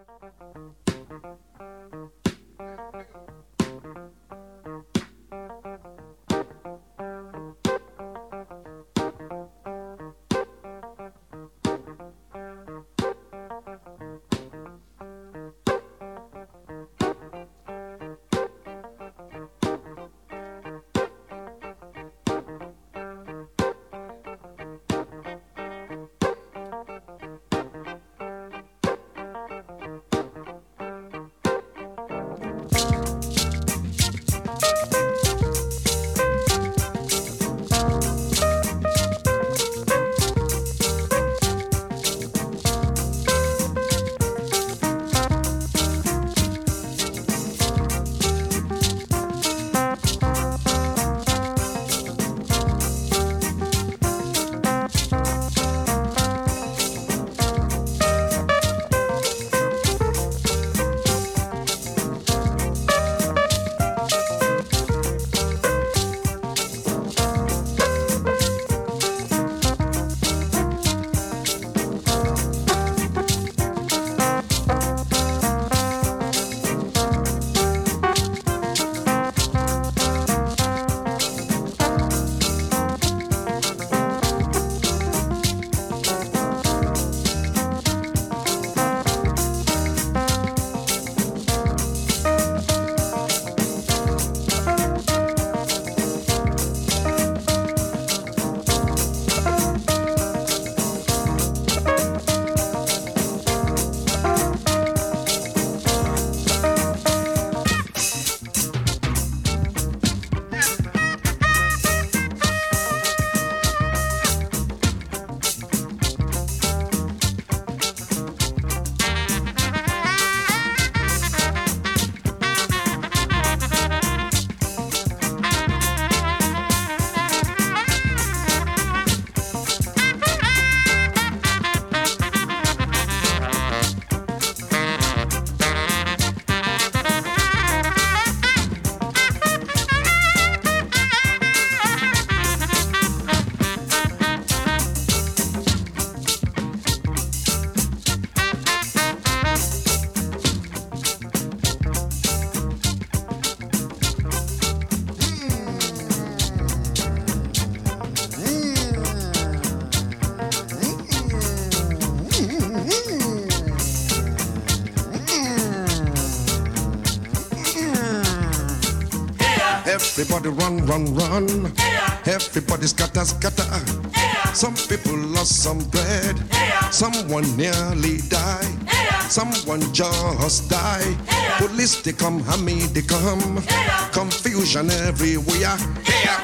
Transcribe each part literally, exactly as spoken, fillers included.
Everybody run, run, run. Yeah. Everybody scatter, scatter. Yeah. Some people lost some bread. Yeah. Someone nearly died. Yeah. Someone just died. Yeah. Police they come, Hammy they come. Yeah. Confusion everywhere. Yeah.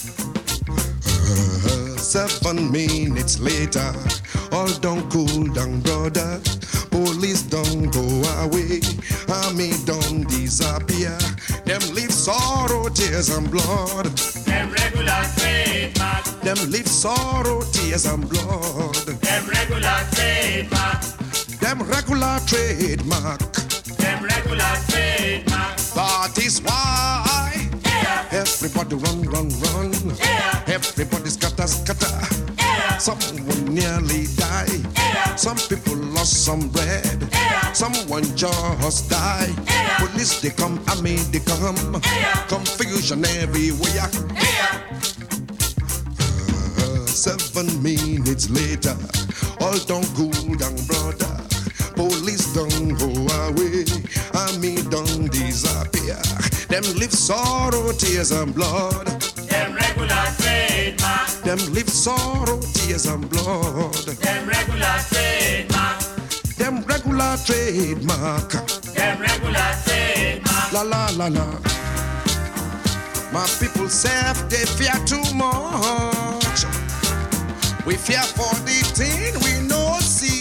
Uh, seven minutes later, all done cool down, brother. Police don't go away. Army don't disappear. Them leave sorrow, tears and blood. Them regular trademark. Them leave sorrow, tears and blood. Them regular trademark. Them regular trademark. Them regular trademark. That is why Yeah. everybody run, run, run. Yeah. Everybody scatter, scatter. Yeah. Someone nearly died. Yeah. Some people lost some bread. Yeah. Someone just died. Yeah. Police they come, army they come. Yeah. Confusion everywhere. Yeah. Uh, seven minutes later, all done cool down, brother. Police don't go away. Army don't disappear. Them live sorrow, tears and blood. Them regular trademark. Them live sorrow, tears and blood. Them regular trademark. Them regular trademark. Them regular trademark. La la la la. My people say they fear too much. We fear for the thing we no see.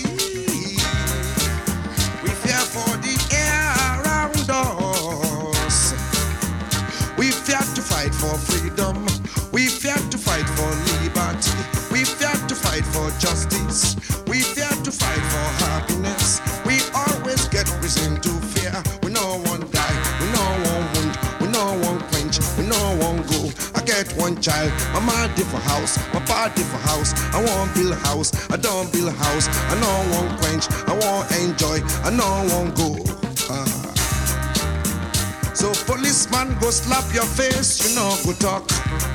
We fear for the air around us. We fear to fight for freedom. We fear to fight for liberty. We fear to fight for justice. We fear to fight for happiness. We always get reason to fear. No one die, we no one wound, we no one quench, we no one go. I get one child. My mom did for house, my pa did for house. I want build a house, I don't build a house. I know I won't quench, I won't enjoy, I know I won't go. Ah. So policeman go slap your face, you know go talk.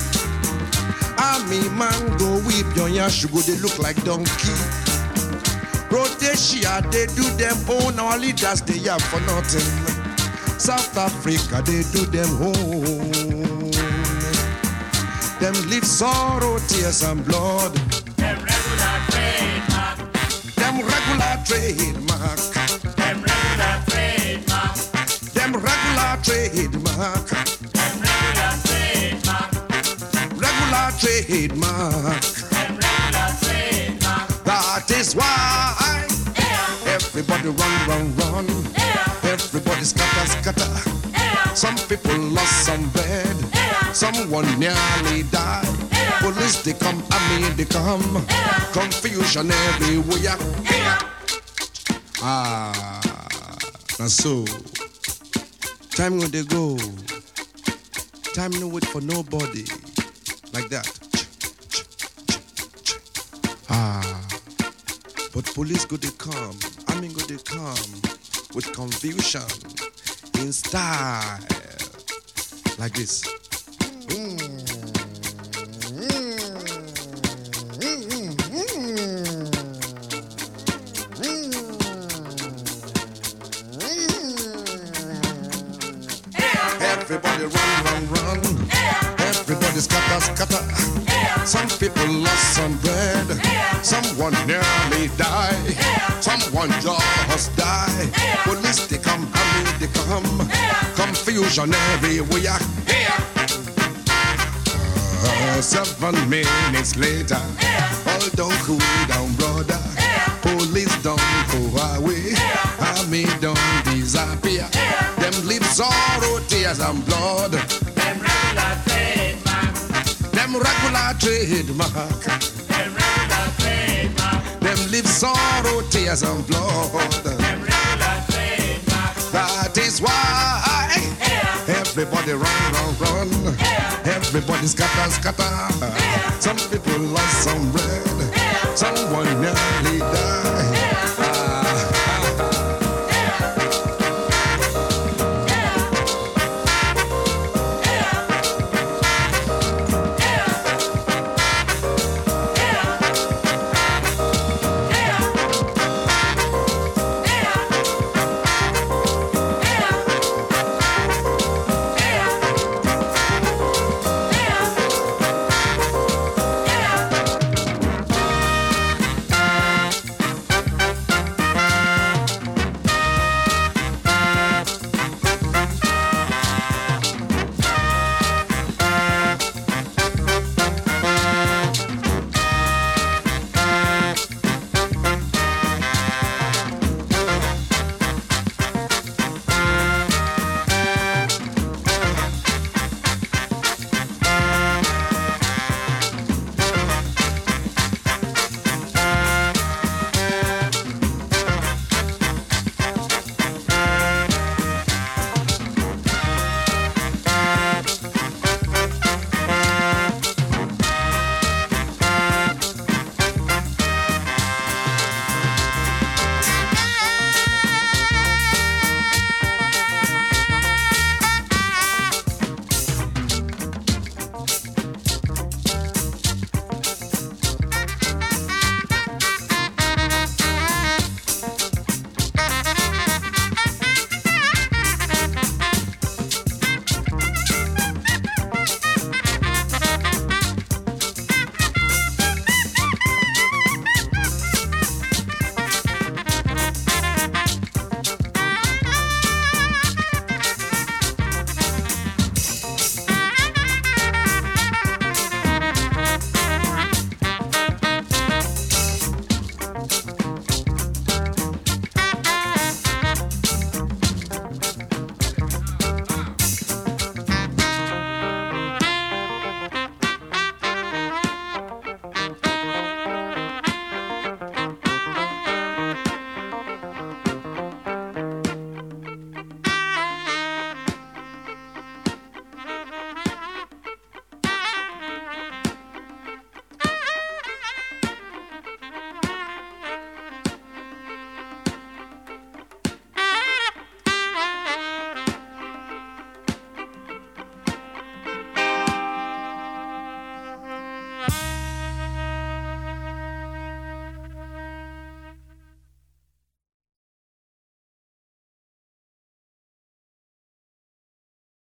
Army man go whip your yash, you go they look like donkey. Rhodesia, they do them own, our leaders they have for nothing. South Africa, they do them home. Them live sorrow, tears and blood. Them regular trademark. Them regular trademark. Them regular trademark. Them regular trademark. Them regular trademark. Regular trademark. Them regular trademark. That is why Yeah. everybody run, run, run. Yeah. Everybody scatter, scatter. Yeah. Some people lost some bread. Yeah. Someone nearly died. Yeah. Police they come, army they come. Yeah. Confusion everywhere. Yeah. Ah, now so time when they go. Time no wait for nobody. Like that. Ah, but police go they come. Army go they come with confusion in style. Like this. Everybody run, run, run. Everybody scatter, scatter. Some people lost some bread. Someone nearly died. Someone just died. Police they come, army they come. Confusion everywhere. Uh, seven minutes later, all don't cool down, brother. Police don't go away. Army don't disappear. Them live sorrow, tears and blood. Them regular trademark. Them regular trademark. Them regular trademark. Them live sorrow, tears and blood. Them regular trademark. That is why everybody run, run, run. Everybody scatter, scatter. Some people lost some bread. Someone nearly died.